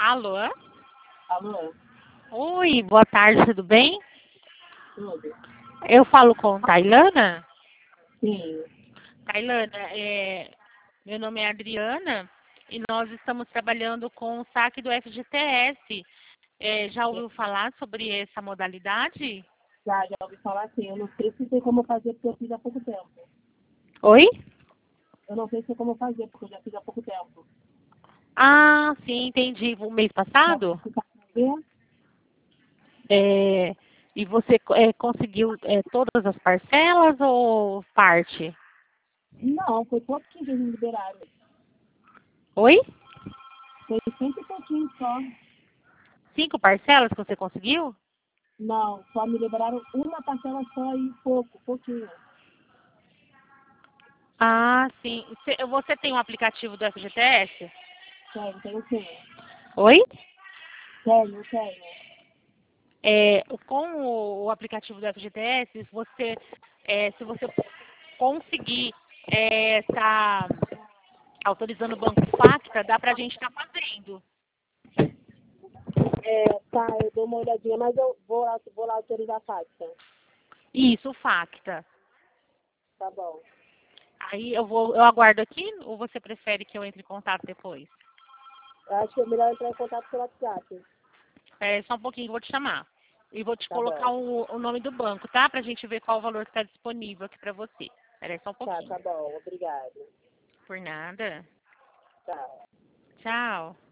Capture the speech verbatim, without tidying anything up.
Alô? Alô? Oi, boa tarde, tudo bem? Tudo? Eu falo com Tailana? Sim. Tailana, é, meu nome é Adriana e nós estamos trabalhando com o saque do F G T S. É, já ouviu falar sobre essa modalidade? Já, já ouvi falar assim. Eu não sei se tem como fazer porque eu fiz há pouco tempo. Oi? Eu não sei se tem como fazer porque eu já fiz há pouco tempo. Ah, sim, entendi. O mês passado? Você sabe fazer? É, e você é, conseguiu é, todas as parcelas ou parte? Não, foi pouco que eles me liberaram. Oi? Foi cento e pouquinho só. Cinco parcelas que você conseguiu? Não, só me liberaram uma parcela só e pouco, pouquinho. Ah, sim. Você você tem um aplicativo do F G T S? Tenho, tenho sim. Oi? Tenho, tenho. É, com o, o aplicativo do F G T S, você, é, se você conseguir estar autorizando o Banco Facta, dá para a gente estar fazendo. É, tá, eu dou uma olhadinha, mas eu vou lá, vou lá autorizar a faxa. Isso, o Facta. Tá bom. Aí eu vou, eu aguardo aqui ou você prefere que eu entre em contato depois? Eu acho que é melhor entrar em contato pelo WhatsApp. É, só um pouquinho, eu vou te chamar. E vou te Tá colocar bom. o, o nome do banco, tá? Pra gente ver qual o valor que está disponível aqui para você. Espera aí só um Tá, pouquinho. tá bom. Obrigado. Por nada. Tchau. Tchau.